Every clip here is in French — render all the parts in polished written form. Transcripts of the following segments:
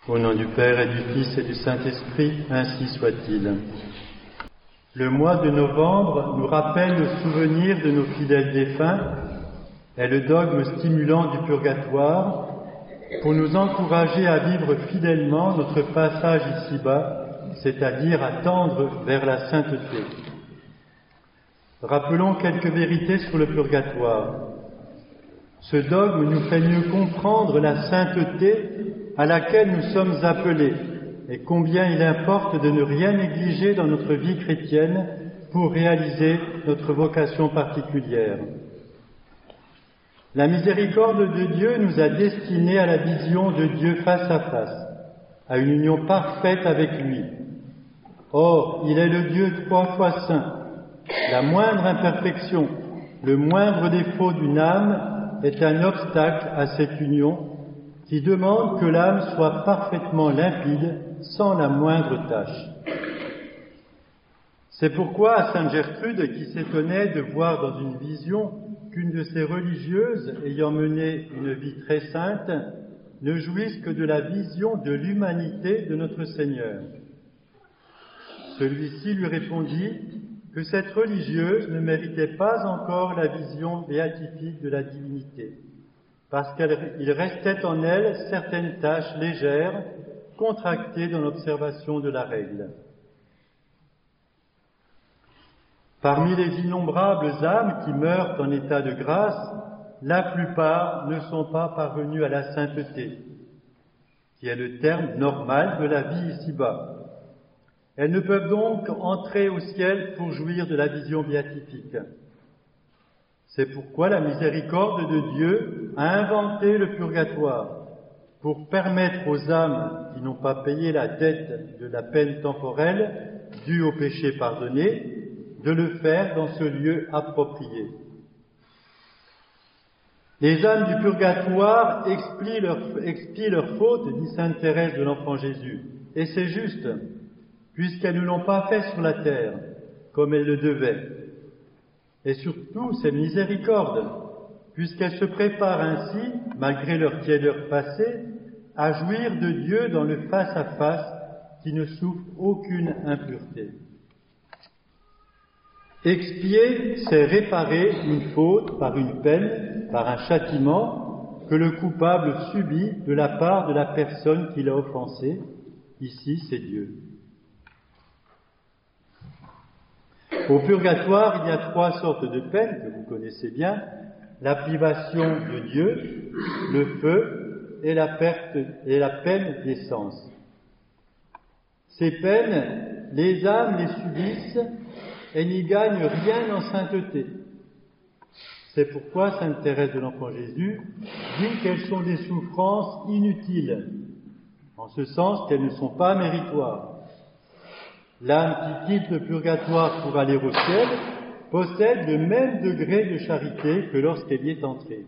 Au nom du Père et du Fils et du Saint-Esprit, ainsi soit-il. Le mois de novembre nous rappelle le souvenir de nos fidèles défunts et le dogme stimulant du purgatoire pour nous encourager à vivre fidèlement notre passage ici-bas, c'est-à-dire à tendre vers la sainteté. Rappelons quelques vérités sur le purgatoire. Ce dogme nous fait mieux comprendre la sainteté à laquelle nous sommes appelés et combien il importe de ne rien négliger dans notre vie chrétienne pour réaliser notre vocation particulière. La miséricorde de Dieu nous a destinés à la vision de Dieu face à face, à une union parfaite avec lui. Or, il est le Dieu 3 fois saint. La moindre imperfection, le moindre défaut d'une âme est un obstacle à cette union qui demande que l'âme soit parfaitement limpide, sans la moindre tache. C'est pourquoi à Sainte Gertrude, qui s'étonnait de voir dans une vision qu'une de ces religieuses, ayant mené une vie très sainte, ne jouisse que de la vision de l'humanité de notre Seigneur. Celui-ci lui répondit que cette religieuse ne méritait pas encore la vision béatifique de la divinité, parce qu'il restait en elle certaines tâches légères, contractées dans l'observation de la règle. Parmi les innombrables âmes qui meurent en état de grâce, la plupart ne sont pas parvenues à la sainteté, qui est le terme normal de la vie ici-bas. Elles ne peuvent donc entrer au ciel pour jouir de la vision béatifique. C'est pourquoi la miséricorde de Dieu a inventé le purgatoire, pour permettre aux âmes qui n'ont pas payé la dette de la peine temporelle due au péché pardonné, de le faire dans ce lieu approprié. Les âmes du purgatoire expient leurs fautes, dit sainte Thérèse de l'Enfant Jésus, et c'est juste, puisqu'elles ne l'ont pas fait sur la terre, comme elles le devaient. Et surtout, c'est miséricorde, puisqu'elles se préparent ainsi, malgré leur tiédeur passée, à jouir de Dieu dans le face-à-face qui ne souffre aucune impureté. Expier, c'est réparer une faute par une peine, par un châtiment que le coupable subit de la part de la personne qui l'a offensé. Ici, c'est Dieu. Au purgatoire, il y a 3 sortes de peines que vous connaissez bien, la privation de Dieu, le feu et la peine d'essence. Ces peines, les âmes les subissent et n'y gagnent rien en sainteté. C'est pourquoi sainte Thérèse de l'Enfant Jésus dit qu'elles sont des souffrances inutiles, en ce sens qu'elles ne sont pas méritoires. L'âme qui quitte le purgatoire pour aller au ciel possède le même degré de charité que lorsqu'elle y est entrée.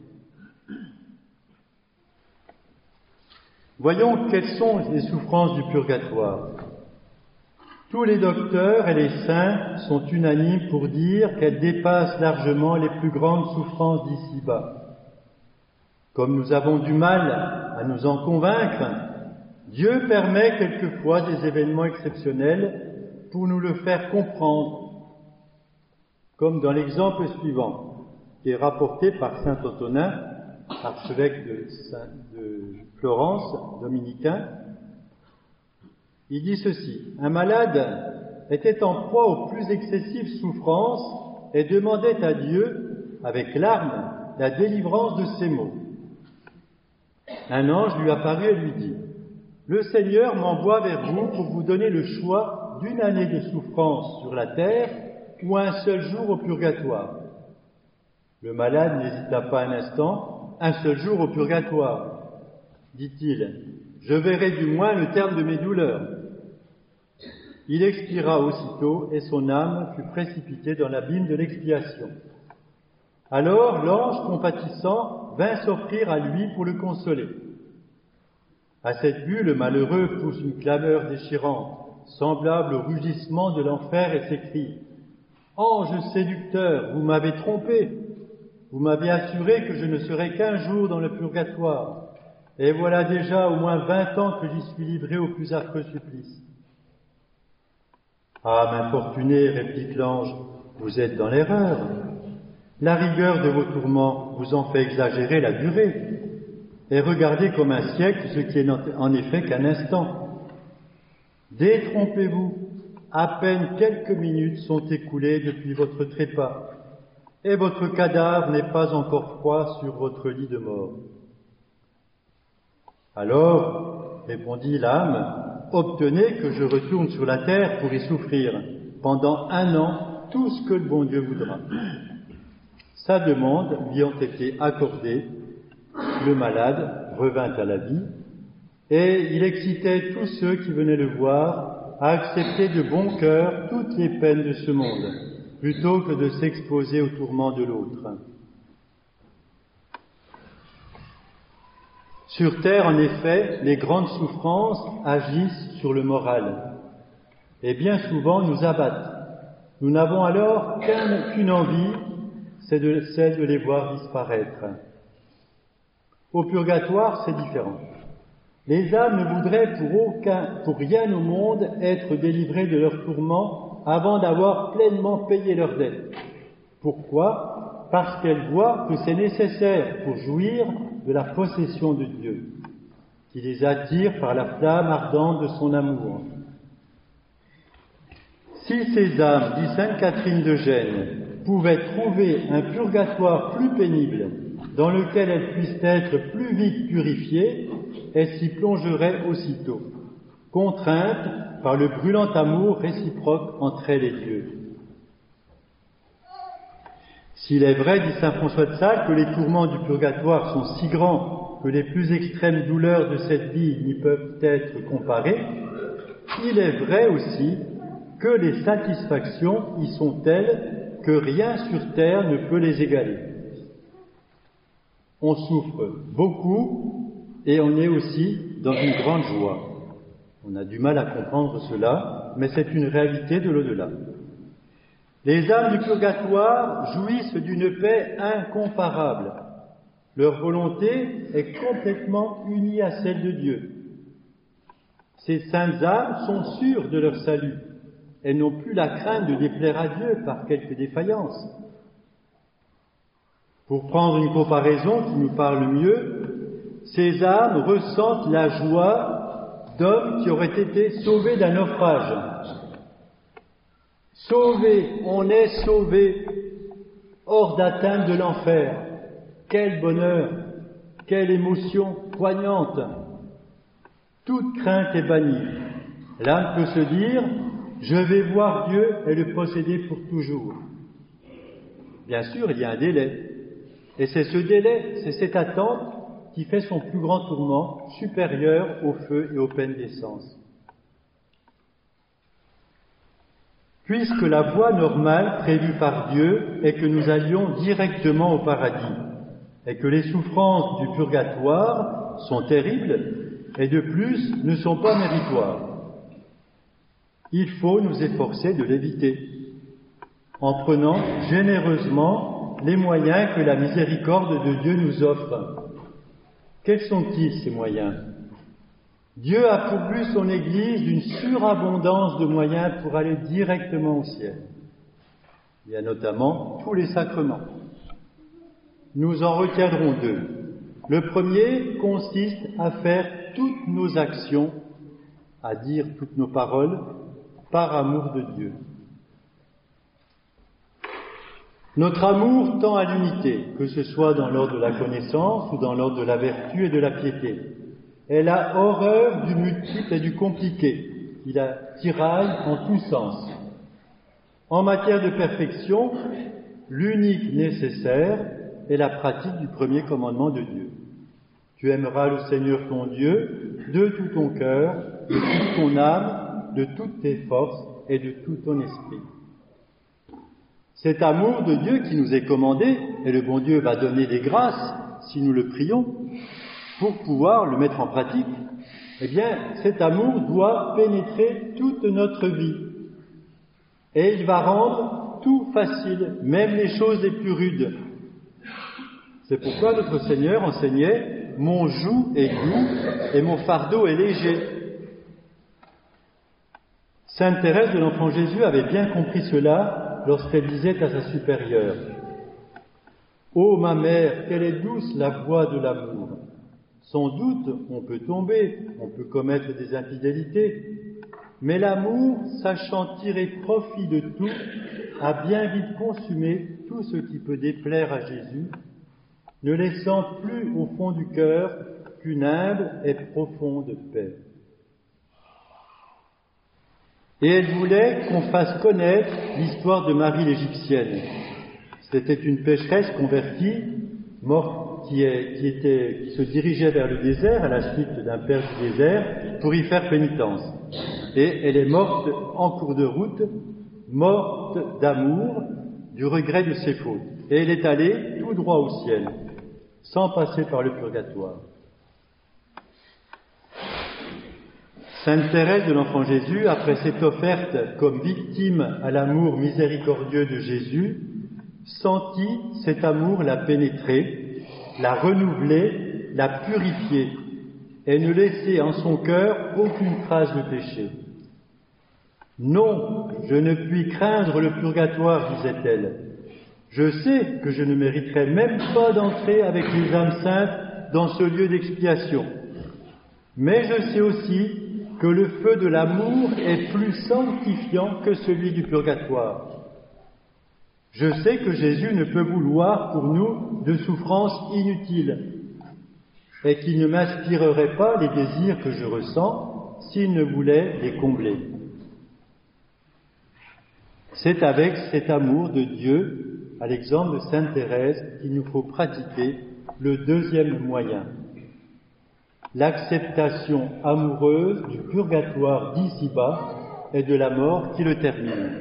Voyons quelles sont les souffrances du purgatoire. Tous les docteurs et les saints sont unanimes pour dire qu'elles dépassent largement les plus grandes souffrances d'ici-bas. Comme nous avons du mal à nous en convaincre, Dieu permet quelquefois des événements exceptionnels pour nous le faire comprendre, comme dans l'exemple suivant, qui est rapporté par saint Antonin, archevêque de Florence, dominicain. Il dit ceci: un malade était en proie aux plus excessives souffrances et demandait à Dieu, avec larmes, la délivrance de ses maux. Un ange lui apparut et lui dit: le Seigneur m'envoie vers vous pour vous donner le choix d'une année de souffrance sur la terre ou un seul jour au purgatoire. Le malade n'hésita pas un instant. Un seul jour au purgatoire, dit-il. Je verrai du moins le terme de mes douleurs. Il expira aussitôt et son âme fut précipitée dans l'abîme de l'expiation. Alors l'ange compatissant vint s'offrir à lui pour le consoler. À cette vue, le malheureux pousse une clameur déchirante, semblable au rugissement de l'enfer, et s'écrie: « Ange séducteur, vous m'avez trompé, vous m'avez assuré que je ne serais qu'un jour dans le purgatoire. et voilà déjà au moins 20 ans que j'y suis livré au plus affreux supplice. » »« Ah, m'infortuné, réplique l'ange, vous êtes dans l'erreur. La rigueur de vos tourments vous en fait exagérer la durée, et regardez comme un siècle ce qui est en effet qu'un instant. Détrompez-vous, à peine quelques minutes sont écoulées depuis votre trépas, et votre cadavre n'est pas encore froid sur votre lit de mort. » »« Alors, répondit l'âme, obtenez que je retourne sur la terre pour y souffrir pendant 1 an tout ce que le bon Dieu voudra. » Sa demande lui ayant été accordée, le malade revint à la vie, et il excitait tous ceux qui venaient le voir à accepter de bon cœur toutes les peines de ce monde, plutôt que de s'exposer aux tourments de l'autre. Sur terre, en effet, les grandes souffrances agissent sur le moral, et bien souvent nous abattent. Nous n'avons alors qu'une envie, c'est celle de les voir disparaître. Au purgatoire, c'est différent. Les âmes ne voudraient pour rien au monde être délivrées de leurs tourments avant d'avoir pleinement payé leurs dettes. Pourquoi ? Parce qu'elles voient que c'est nécessaire pour jouir de la possession de Dieu, qui les attire par la flamme ardente de son amour. Si ces âmes, dit sainte Catherine de Gênes, pouvaient trouver un purgatoire plus pénible, dans lequel elles puissent être plus vite purifiées, elles s'y plongeraient aussitôt, contraintes par le brûlant amour réciproque entre elles et Dieu. S'il est vrai, dit saint François de Sales, que les tourments du purgatoire sont si grands que les plus extrêmes douleurs de cette vie n'y peuvent être comparées, il est vrai aussi que les satisfactions y sont telles que rien sur terre ne peut les égaler. On souffre beaucoup et on est aussi dans une grande joie. On a du mal à comprendre cela, mais c'est une réalité de l'au-delà. Les âmes du purgatoire jouissent d'une paix incomparable. Leur volonté est complètement unie à celle de Dieu. Ces saintes âmes sont sûres de leur salut. Elles n'ont plus la crainte de déplaire à Dieu par quelque défaillance. Pour prendre une comparaison qui nous parle mieux, ces âmes ressentent la joie d'hommes qui auraient été sauvés d'un naufrage. Sauvés, on est sauvés, hors d'atteinte de l'enfer. Quel bonheur, quelle émotion poignante. Toute crainte est bannie. L'âme peut se dire, je vais voir Dieu et le posséder pour toujours. Bien sûr, il y a un délai. Et c'est ce délai, c'est cette attente qui fait son plus grand tourment, supérieur au feu et aux peines d'essence. Puisque la voie normale prévue par Dieu est que nous allions directement au paradis, et que les souffrances du purgatoire sont terribles, et de plus ne sont pas méritoires, il faut nous efforcer de l'éviter, en prenant généreusement les moyens que la miséricorde de Dieu nous offre. Quels sont-ils, ces moyens ? Dieu a pourvu son Église d'une surabondance de moyens pour aller directement au ciel. Il y a notamment tous les sacrements. Nous en retiendrons 2. Le premier consiste à faire toutes nos actions, à dire toutes nos paroles, par amour de Dieu. Notre amour tend à l'unité, que ce soit dans l'ordre de la connaissance ou dans l'ordre de la vertu et de la piété. Elle a horreur du multiple et du compliqué. Il a tiraille en tous sens. En matière de perfection, l'unique nécessaire est la pratique du premier commandement de Dieu. Tu aimeras le Seigneur ton Dieu de tout ton cœur, de toute ton âme, de toutes tes forces et de tout ton esprit. Cet amour de Dieu qui nous est commandé, et le bon Dieu va donner des grâces si nous le prions, pour pouvoir le mettre en pratique, eh bien, cet amour doit pénétrer toute notre vie. Et il va rendre tout facile, même les choses les plus rudes. C'est pourquoi notre Seigneur enseignait mon joug est doux et mon fardeau est léger. Sainte Thérèse de l'Enfant Jésus avait bien compris cela lorsqu'elle disait à sa supérieure: « Ô ma mère, quelle est douce la voie de l'amour! Sans doute, on peut tomber, on peut commettre des infidélités, mais l'amour, sachant tirer profit de tout, a bien vite consumé tout ce qui peut déplaire à Jésus, ne laissant plus au fond du cœur qu'une humble et profonde paix. » Et elle voulait qu'on fasse connaître l'histoire de Marie l'Égyptienne. C'était une pécheresse convertie, morte, qui se dirigeait vers le désert à la suite d'un père du désert pour y faire pénitence. Et elle est morte en cours de route, morte d'amour, du regret de ses fautes. Et elle est allée tout droit au ciel, sans passer par le purgatoire. Sainte Thérèse de l'Enfant Jésus, après s'être offerte comme victime à l'amour miséricordieux de Jésus, sentit cet amour la pénétrer, la renouveler, la purifier, et ne laisser en son cœur aucune trace de péché. « Non, je ne puis craindre le purgatoire, disait-elle. Je sais que je ne mériterai même pas d'entrer avec les âmes saintes dans ce lieu d'expiation. Mais je sais aussi que le feu de l'amour est plus sanctifiant que celui du purgatoire. Je sais que Jésus ne peut vouloir pour nous de souffrances inutiles et qu'il ne m'inspirerait pas les désirs que je ressens s'il ne voulait les combler. C'est avec cet amour de Dieu, à l'exemple de Sainte Thérèse, qu'il nous faut pratiquer le deuxième moyen, l'acceptation amoureuse du purgatoire d'ici-bas et de la mort qui le termine.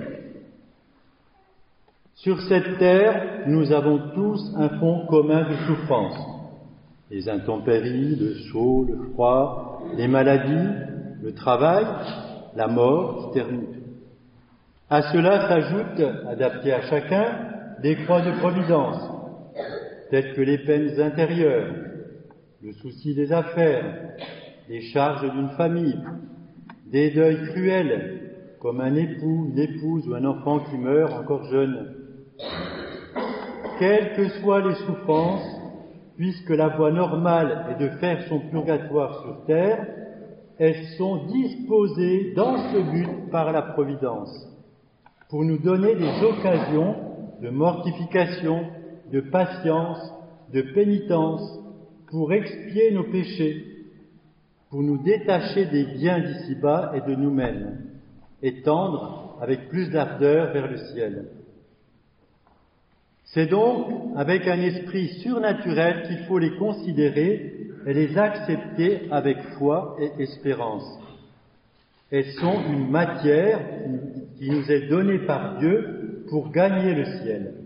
Sur cette terre, nous avons tous un fond commun de souffrance. Les intempéries, le chaud, le froid, les maladies, le travail, la mort qui termine. À cela s'ajoutent, adaptées à chacun, des croix de providence, telles que les peines intérieures, le souci des affaires, les charges d'une famille, des deuils cruels, comme un époux, une épouse ou un enfant qui meurt encore jeune. Quelles que soient les souffrances, puisque la voie normale est de faire son purgatoire sur terre, elles sont disposées dans ce but par la Providence, pour nous donner des occasions de mortification, de patience, de pénitence, pour expier nos péchés, pour nous détacher des biens d'ici-bas et de nous-mêmes, et tendre avec plus d'ardeur vers le ciel. C'est donc avec un esprit surnaturel qu'il faut les considérer et les accepter avec foi et espérance. Elles sont une matière qui nous est donnée par Dieu pour gagner le ciel.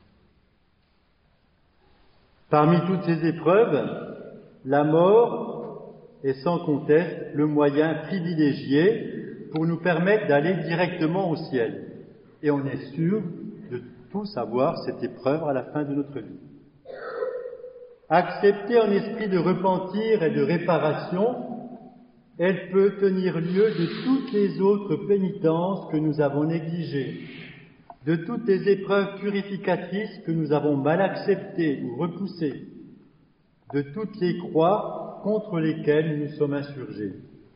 Parmi toutes ces épreuves, la mort est sans conteste le moyen privilégié pour nous permettre d'aller directement au ciel. Et on est sûr de tous avoir cette épreuve à la fin de notre vie. Acceptée en esprit de repentir et de réparation, elle peut tenir lieu de toutes les autres pénitences que nous avons négligées, de toutes les épreuves purificatrices que nous avons mal acceptées ou repoussées, de toutes les croix contre lesquelles nous sommes insurgés.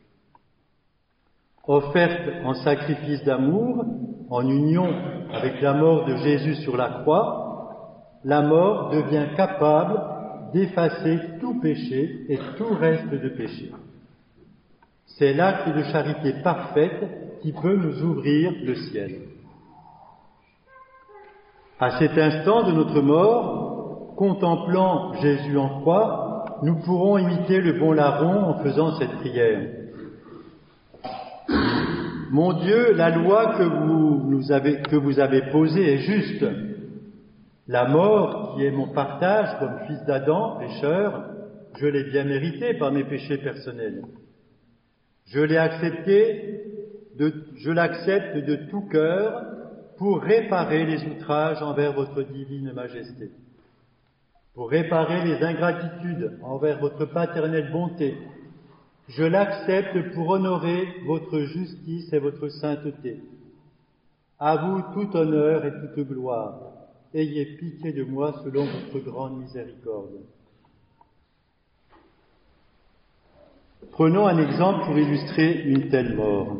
Offerte en sacrifice d'amour, en union avec la mort de Jésus sur la croix, la mort devient capable d'effacer tout péché et tout reste de péché. C'est l'acte de charité parfaite qui peut nous ouvrir le ciel. À cet instant de notre mort, contemplant Jésus en croix, nous pourrons imiter le bon larron en faisant cette prière. Mon Dieu, la loi que vous avez posée est juste. La mort, qui est mon partage comme fils d'Adam, pécheur, je l'ai bien méritée par mes péchés personnels. Je l'accepte de tout cœur pour réparer les outrages envers votre divine majesté. pour réparer les ingratitudes envers votre paternelle bonté. Je l'accepte pour honorer votre justice et votre sainteté. À vous tout honneur et toute gloire. Ayez pitié de moi selon votre grande miséricorde. Prenons un exemple pour illustrer une telle mort.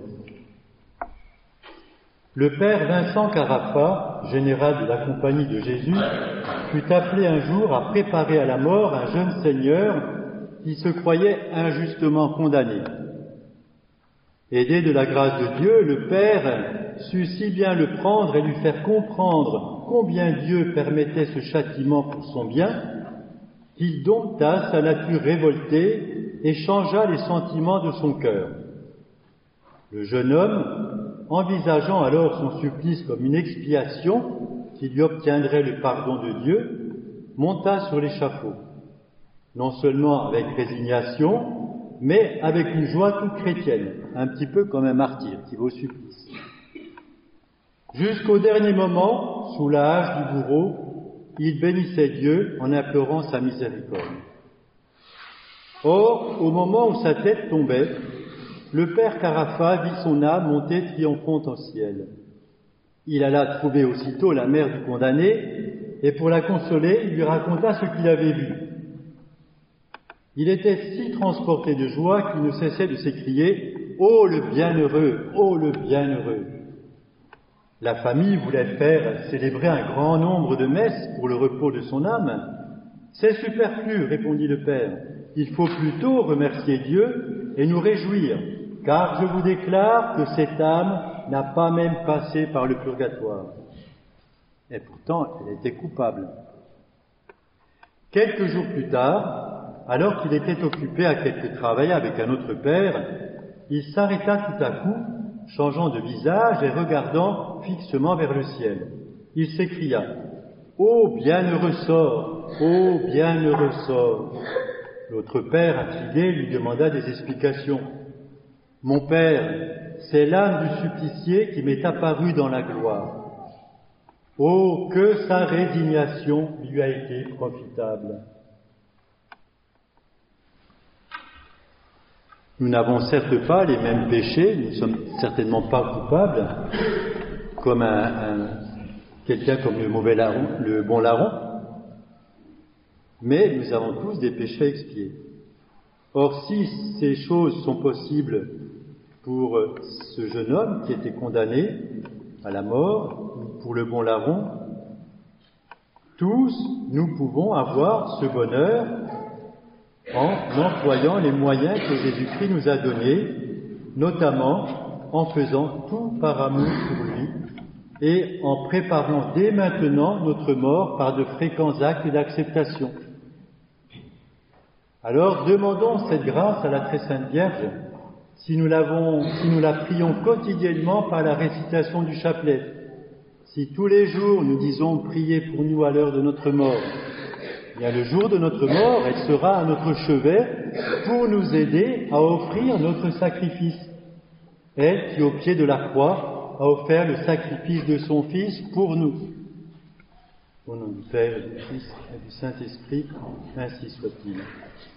Le père Vincent Carafa, général de la Compagnie de Jésus, fut appelé un jour à préparer à la mort un jeune seigneur qui se croyait injustement condamné. Aidé de la grâce de Dieu, le père sut si bien le prendre et lui faire comprendre combien Dieu permettait ce châtiment pour son bien, qu'il dompta sa nature révoltée et changea les sentiments de son cœur. Le jeune homme, envisageant alors son supplice comme une expiation qui lui obtiendrait le pardon de Dieu, monta sur l'échafaud, non seulement avec résignation, mais avec une joie toute chrétienne, un petit peu comme un martyr qui va au supplice. Jusqu'au dernier moment, sous la hache du bourreau, il bénissait Dieu en implorant sa miséricorde. Or, au moment où sa tête tombait, le père Carafa vit son âme monter triomphante au ciel. Il alla trouver aussitôt la mère du condamné, et pour la consoler, il lui raconta ce qu'il avait vu. Il était si transporté de joie qu'il ne cessait de s'écrier « Oh le bienheureux! Oh le bienheureux !» La famille voulait faire célébrer un grand nombre de messes pour le repos de son âme. « C'est superflu, répondit le père. Il faut plutôt remercier Dieu et nous réjouir, car je vous déclare que cette âme n'a pas même passé par le purgatoire. » Et pourtant, elle était coupable. Quelques jours plus tard, alors qu'il était occupé à quelque travail avec un autre père, il s'arrêta tout à coup, changeant de visage et regardant fixement vers le ciel. Il s'écria « Ô bienheureux sort! Ô bienheureux sort !» L'autre père, intrigué, lui demanda des explications. « Mon père, c'est l'âme du supplicié qui m'est apparue dans la gloire. » Oh, que sa résignation lui a été profitable! Nous n'avons certes pas les mêmes péchés, nous ne sommes certainement pas coupables, comme quelqu'un comme le bon larron, mais nous avons tous des péchés à expier. Or, si ces choses sont possibles pour ce jeune homme qui était condamné à la mort, ou pour le bon larron, tous nous pouvons avoir ce bonheur en employant les moyens que Jésus-Christ nous a donnés, notamment en faisant tout par amour pour lui et en préparant dès maintenant notre mort par de fréquents actes d'acceptation. Alors demandons cette grâce à la Très Sainte Vierge, si nous la prions quotidiennement par la récitation du chapelet, si tous les jours nous disons priez pour nous à l'heure de notre mort, bien le jour de notre mort, elle sera à notre chevet pour nous aider à offrir notre sacrifice. Elle qui, au pied de la croix, a offert le sacrifice de son Fils pour nous. Au nom du Père et du Fils et du Saint-Esprit, ainsi soit-il.